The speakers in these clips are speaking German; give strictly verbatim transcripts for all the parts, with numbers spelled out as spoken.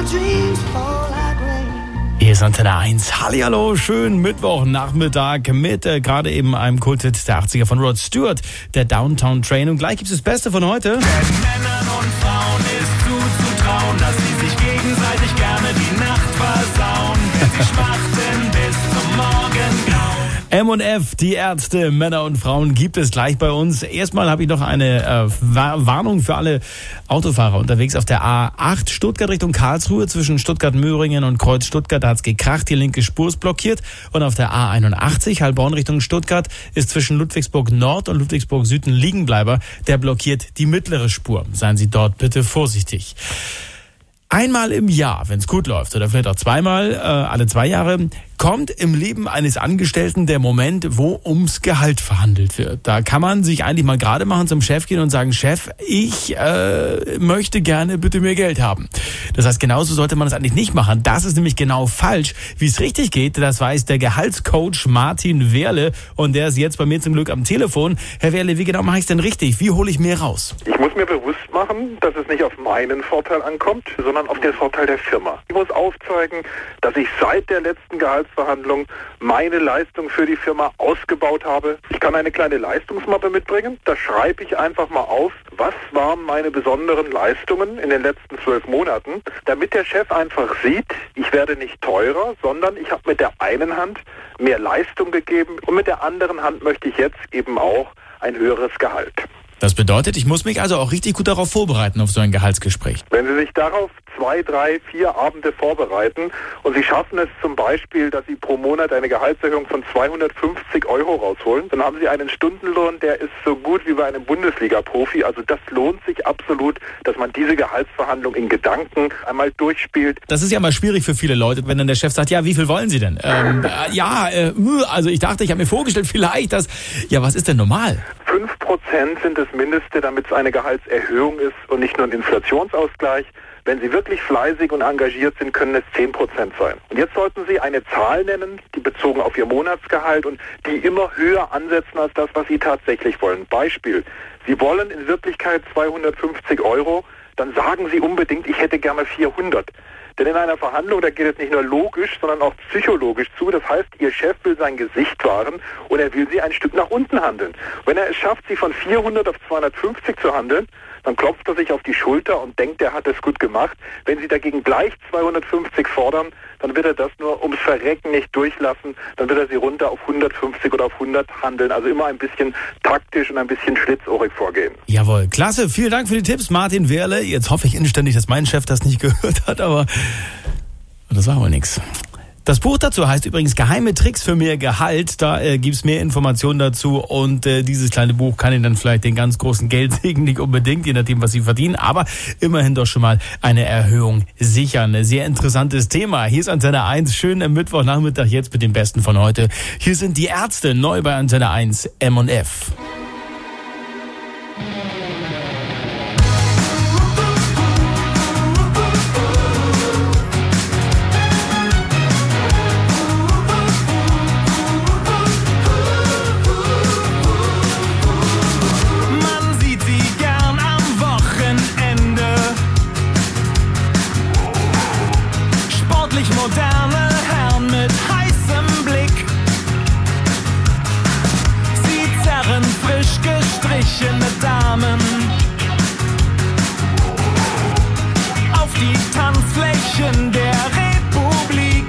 Hier ist Antenne eins. Hallihallo, schönen Mittwochnachmittag mit äh, gerade eben einem Kulthit der achtziger von Rod Stewart, der Downtown Train. Und gleich gibt's das Beste von heute. Denn Männern und Frauen ist zuzutrauen, dass sie sich gegenseitig gerne die Nacht versauen, wenn sie schmachten bis zum Morgengrauen. M und F, die Ärzte, Männer und Frauen, gibt es gleich bei uns. Erstmal habe ich noch eine äh, Warnung für alle Autofahrer unterwegs auf der A acht Stuttgart Richtung Karlsruhe zwischen Stuttgart-Möhringen und Kreuz Stuttgart. Da hat's gekracht, die linke Spur ist blockiert. Und auf der A einundachtzig Heilbronn Richtung Stuttgart ist zwischen Ludwigsburg Nord und Ludwigsburg Süd ein Liegenbleiber. Der blockiert die mittlere Spur. Seien Sie dort bitte vorsichtig. Einmal im Jahr, wenn es gut läuft, oder vielleicht auch zweimal, äh, alle zwei Jahre, kommt im Leben eines Angestellten der Moment, wo ums Gehalt verhandelt wird. Da kann man sich eigentlich mal gerade machen, zum Chef gehen und sagen, Chef, ich äh, möchte gerne bitte mehr Geld haben. Das heißt, genauso sollte man das eigentlich nicht machen. Das ist nämlich genau falsch. Wie es richtig geht, das weiß der Gehaltscoach Martin Wehrle und der ist jetzt bei mir zum Glück am Telefon. Herr Wehrle, wie genau mache ich es denn richtig? Wie hole ich mehr raus? Ich muss mir bewusst machen, dass es nicht auf meinen Vorteil ankommt, sondern auf den Vorteil der Firma. Ich muss aufzeigen, dass ich seit der letzten Gehaltsverhandlung meine Leistung für die Firma ausgebaut habe. Ich kann eine kleine Leistungsmappe mitbringen. Da schreibe ich einfach mal auf, was waren meine besonderen Leistungen in den letzten zwölf Monaten, damit der Chef einfach sieht, ich werde nicht teurer, sondern ich habe mit der einen Hand mehr Leistung gegeben und mit der anderen Hand möchte ich jetzt eben auch ein höheres Gehalt. Das bedeutet, ich muss mich also auch richtig gut darauf vorbereiten, auf so ein Gehaltsgespräch. Wenn Sie sich darauf zwei, drei, vier Abende vorbereiten und Sie schaffen es zum Beispiel, dass Sie pro Monat eine Gehaltserhöhung von zweihundertfünfzig Euro rausholen, dann haben Sie einen Stundenlohn, der ist so gut wie bei einem Bundesliga-Profi. Also das lohnt sich absolut, dass man diese Gehaltsverhandlung in Gedanken einmal durchspielt. Das ist ja mal schwierig für viele Leute, wenn dann der Chef sagt, ja, wie viel wollen Sie denn? Ähm, äh, ja, äh, also ich dachte, ich habe mir vorgestellt, vielleicht das... Ja, was ist denn normal? fünf Prozent sind das Mindeste, damit es eine Gehaltserhöhung ist und nicht nur ein Inflationsausgleich. Wenn Sie wirklich fleißig und engagiert sind, können es zehn Prozent sein. Und jetzt sollten Sie eine Zahl nennen, die bezogen auf Ihr Monatsgehalt und die immer höher ansetzen als das, was Sie tatsächlich wollen. Beispiel, Sie wollen in Wirklichkeit zweihundertfünfzig Euro, dann sagen Sie unbedingt, ich hätte gerne vierhundert. Denn in einer Verhandlung, da geht es nicht nur logisch, sondern auch psychologisch zu. Das heißt, Ihr Chef will sein Gesicht wahren und er will Sie ein Stück nach unten handeln. Wenn er es schafft, Sie von vierhundert auf zweihundertfünfzig zu handeln, dann klopft er sich auf die Schulter und denkt, er hat es gut gemacht. Wenn Sie dagegen gleich zweihundertfünfzig fordern, dann wird er das nur ums Verrecken nicht durchlassen. Dann wird er Sie runter auf hundertfünfzig oder auf hundert handeln. Also immer ein bisschen taktisch und ein bisschen schlitzohrig vorgehen. Jawohl, klasse. Vielen Dank für die Tipps, Martin Wehrle. Jetzt hoffe ich inständig, dass mein Chef das nicht gehört hat, aber das war wohl nix. Das Buch dazu heißt übrigens Geheime Tricks für mehr Gehalt. Da äh, gibt's mehr Informationen dazu und äh, dieses kleine Buch kann Ihnen dann vielleicht den ganz großen Geldsegen nicht unbedingt, je nachdem, was Sie verdienen, aber immerhin doch schon mal eine Erhöhung sichern. Ein sehr interessantes Thema. Hier ist Antenne eins, schön am Mittwochnachmittag jetzt mit dem Besten von heute. Hier sind die Ärzte, neu bei Antenne eins, M und F. Moderne Herren mit heißem Blick. Sie zerren frisch gestrichene Damen auf die Tanzflächen der Republik.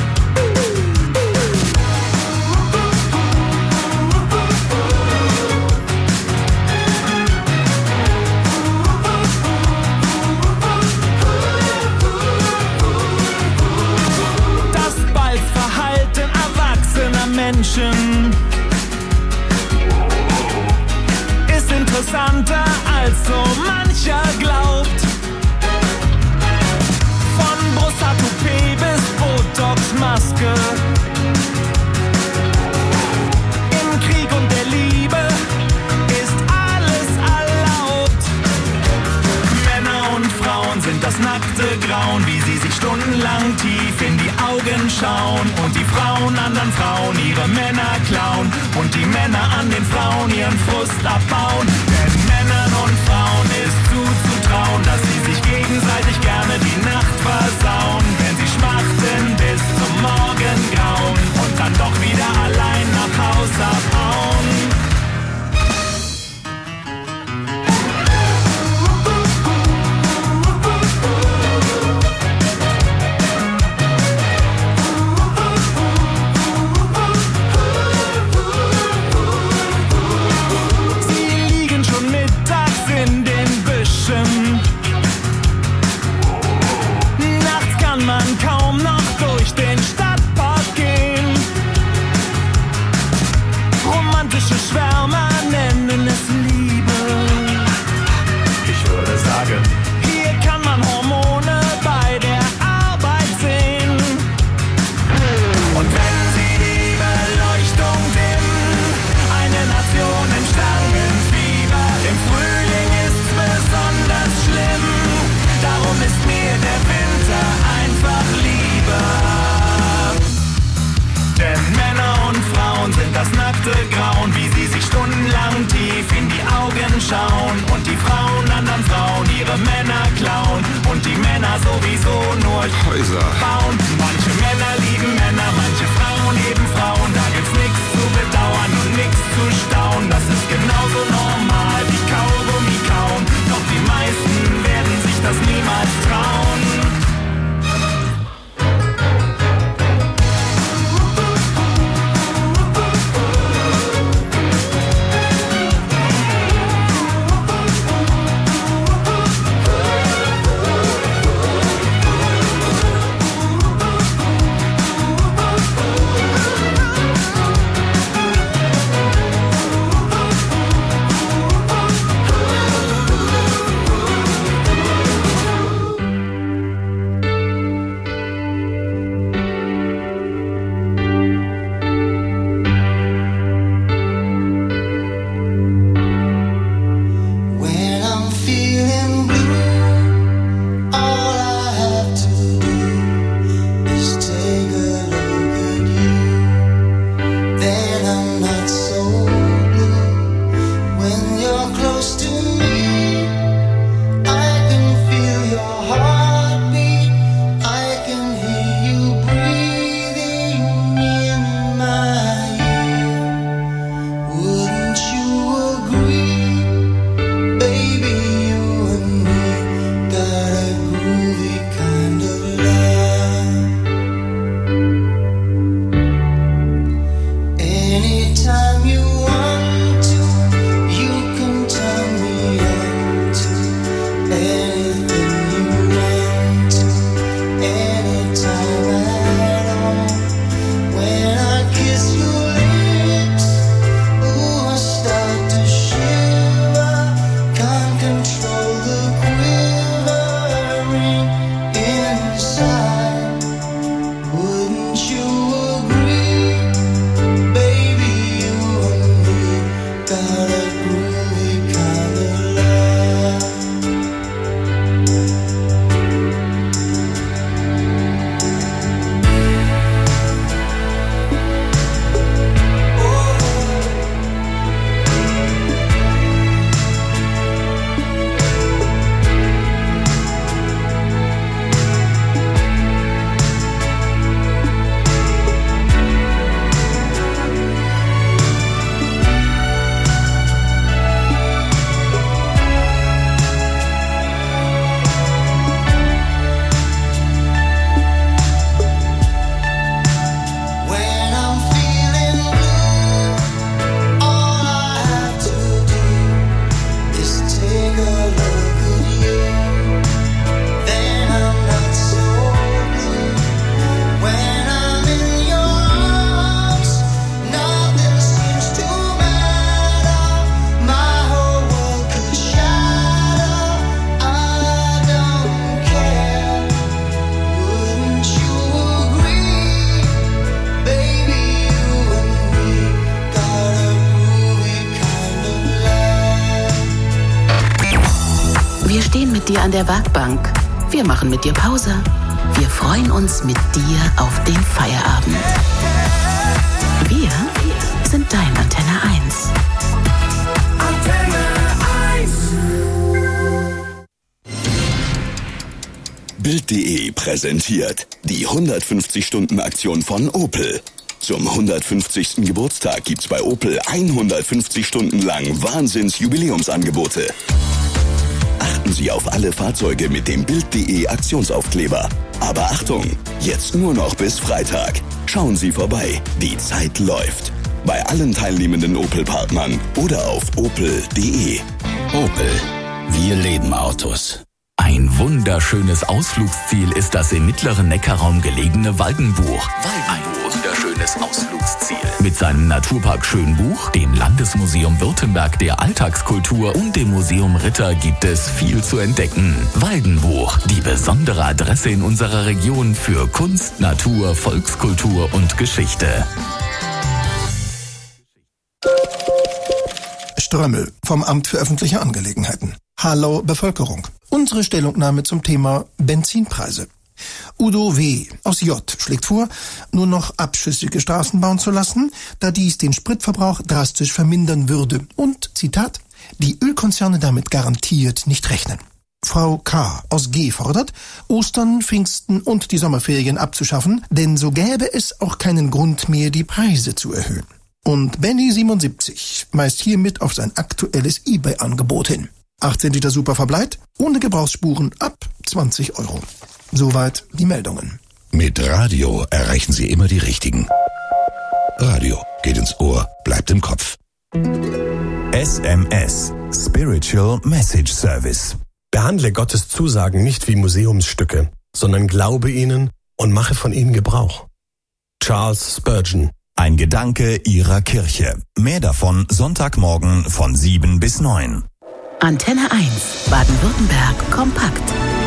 Menschen ist interessanter als so mancher glaubt. Von Brusthaar-Toupet bis Botox-Maske. Im Krieg und der Liebe ist alles erlaubt. Männer und Frauen sind das nackte Grauen, wie sie sich stundenlang tief in die Augen schauen und die Frauen anderen Frauen ihre Männer klauen und die Männer an den Frauen ihren Frust abbauen. Denn Männern und Frauen ist zuzutrauen, dass sie sich gegenseitig gerne die Nacht versauen. Männer klauen und die Männer sowieso nur Häuser bauen. Manche Männer lieben Männer, manche Frauen lieben Frauen. Da gibt's nichts zu bedauern und nichts zu staunen. Das ist genauso normal wie Kaugummi kauen. Doch die meisten werden sich das niemals trauen. Wir stehen mit dir an der Werkbank. Wir machen mit dir Pause. Wir freuen uns mit dir auf den Feierabend. Wir sind dein Antenne eins. Antenne eins. Bild punkt de präsentiert die hundertfünfzig-Stunden-Aktion von Opel. Zum hundertfünfzigsten Geburtstag gibt's bei Opel hundertfünfzig Stunden lang Wahnsinns-Jubiläumsangebote. Achten Sie auf alle Fahrzeuge mit dem Bild punkt de Aktionsaufkleber. Aber Achtung, jetzt nur noch bis Freitag. Schauen Sie vorbei, die Zeit läuft. Bei allen teilnehmenden Opel-Partnern oder auf opel punkt de. Opel, wir leben Autos. Ein wunderschönes Ausflugsziel ist das im mittleren Neckarraum gelegene Waldenbuch. Ein wunderschönes Ausflugsziel. Mit seinem Naturpark Schönbuch, dem Landesmuseum Württemberg der Alltagskultur und dem Museum Ritter gibt es viel zu entdecken. Waldenbuch, die besondere Adresse in unserer Region für Kunst, Natur, Volkskultur und Geschichte. Strömmel vom Amt für öffentliche Angelegenheiten. Hallo Bevölkerung. Unsere Stellungnahme zum Thema Benzinpreise. Udo W. aus J. schlägt vor, nur noch abschüssige Straßen bauen zu lassen, da dies den Spritverbrauch drastisch vermindern würde und, Zitat, die Ölkonzerne damit garantiert nicht rechnen. Frau K. aus G. fordert, Ostern, Pfingsten und die Sommerferien abzuschaffen, denn so gäbe es auch keinen Grund mehr, die Preise zu erhöhen. Und Benny siebenundsiebzig weist hiermit auf sein aktuelles eBay-Angebot hin. achtzehn Liter Superverbleib, ohne Gebrauchsspuren, ab zwanzig Euro. Soweit die Meldungen. Mit Radio erreichen Sie immer die Richtigen. Radio geht ins Ohr, bleibt im Kopf. S M S, Spiritual Message Service. Behandle Gottes Zusagen nicht wie Museumsstücke, sondern glaube ihnen und mache von ihnen Gebrauch. Charles Spurgeon. Ein Gedanke Ihrer Kirche. Mehr davon Sonntagmorgen von sieben bis neun. Antenne eins, Baden-Württemberg kompakt.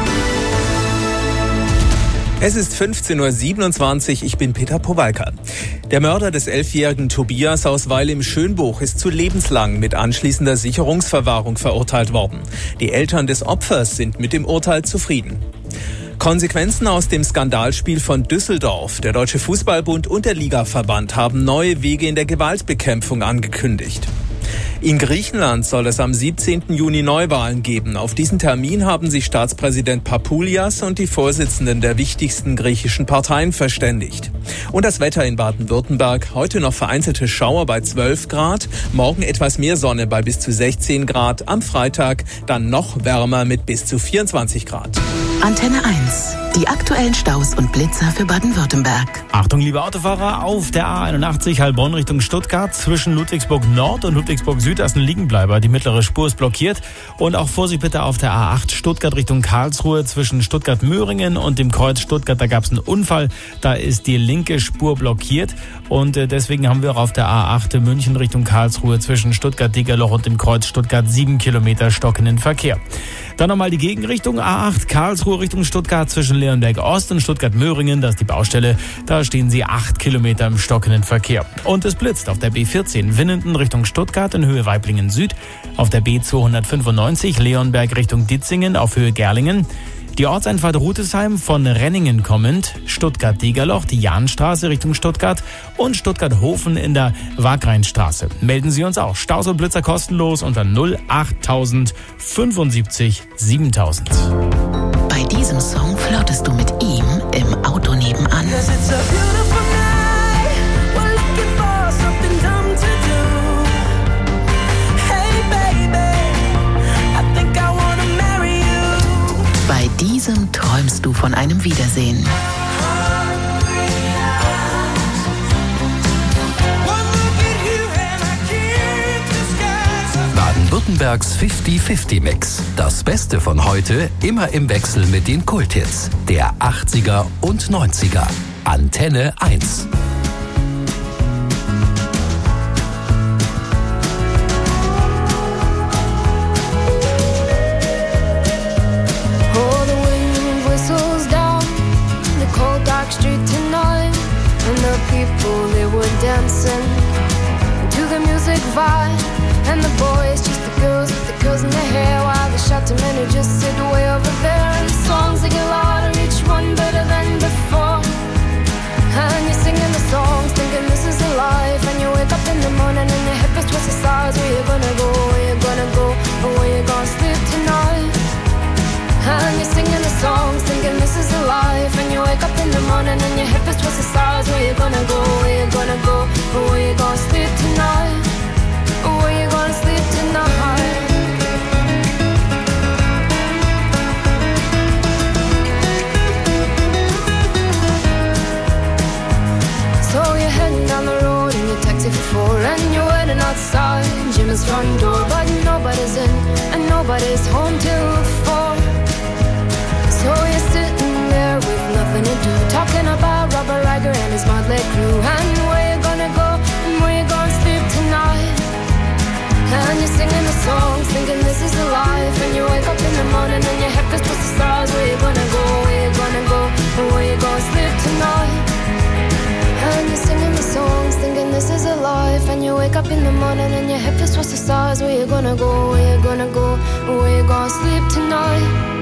Es ist fünfzehn Uhr siebenundzwanzig, ich bin Peter Powalka. Der Mörder des elfjährigen Tobias aus Weil im Schönbuch ist zu lebenslang mit anschließender Sicherungsverwahrung verurteilt worden. Die Eltern des Opfers sind mit dem Urteil zufrieden. Konsequenzen aus dem Skandalspiel von Düsseldorf. Der Deutsche Fußballbund und der Ligaverband haben neue Wege in der Gewaltbekämpfung angekündigt. In Griechenland soll es am siebzehnten Juni Neuwahlen geben. Auf diesen Termin haben sich Staatspräsident Papoulias und die Vorsitzenden der wichtigsten griechischen Parteien verständigt. Und das Wetter in Baden-Württemberg. Heute noch vereinzelte Schauer bei zwölf Grad. Morgen etwas mehr Sonne bei bis zu sechzehn Grad. Am Freitag dann noch wärmer mit bis zu vierundzwanzig Grad. Antenne eins. Die aktuellen Staus und Blitzer für Baden-Württemberg. Achtung, liebe Autofahrer, auf der A einundachtzig Heilbronn Richtung Stuttgart zwischen Ludwigsburg Nord und Ludwigsburg Süd ist ein Liegenbleiber. Die mittlere Spur ist blockiert. Und auch Vorsicht bitte auf der A acht Stuttgart Richtung Karlsruhe zwischen Stuttgart-Möhringen und dem Kreuz Stuttgart. Da gab es einen Unfall. Da ist die linke Spur blockiert. Und deswegen haben wir auch auf der A acht München Richtung Karlsruhe zwischen Stuttgart-Degerloch und dem Kreuz Stuttgart sieben Kilometer stockenden Verkehr. Dann nochmal die Gegenrichtung A acht Karlsruhe Richtung Stuttgart zwischen Leonberg Ost und Stuttgart-Möhringen. Das ist die Baustelle. Da stehen sie acht Kilometer im stockenden Verkehr. Und es blitzt auf der B vierzehn Winnenden Richtung Stuttgart in Höhe Weiblingen Süd. Auf der B zweihundertfünfundneunzig Leonberg Richtung Ditzingen auf Höhe Gerlingen. Die Ortseinfahrt Rutesheim von Renningen kommend, Stuttgart-Degerloch, die Jahnstraße Richtung Stuttgart und Stuttgart-Hofen in der Wagreinstraße. Melden Sie uns auch. Staus und Blitzer kostenlos unter null achttausend fünfundsiebzig siebentausend. Bei diesem Song flirtest du mit ihm im Auto nebenan. Bei diesem träumst du von einem Wiedersehen. Baden-Württembergs fünfzig fünfzig Mix. Das Beste von heute immer im Wechsel mit den Kulthits der achtziger und neunziger. Antenne eins. People, they were dancing to the music vibe. And the boys, just the girls with the curls in their hair, while the shouting men who just sit way over there. And the songs they get louder, each one better than before. And you're singing the songs, thinking this is a life. And you wake up in the morning and your hip is twisted sides. Where you gonna go, where you gonna go, or where you gonna sleep tonight? And you're singing the songs, thinking this is a life. And you wake up in the morning and your hip is twisted sides. Where you gonna go, where you gonna go, or where you gonna sleep tonight? Or where you gonna sleep tonight? So you're heading down the road in your taxi for four, and you're waiting outside Jim's front door. But nobody's in and nobody's home till four. So you're sitting there with nothing to do, talking about Robert Riger and his motley crew. And where you gonna go and where you gonna sleep tonight? And you're singing the songs, thinking this is the life. And you wake up in the morning and your head feels twisted stars. Where you gonna go, where you gonna go, and where you gonna sleep tonight? And you're singing the songs, thinking this is a life. And you wake up in the morning and your head feels twisted stars. Where you gonna go, where you gonna go, and where you gonna sleep tonight?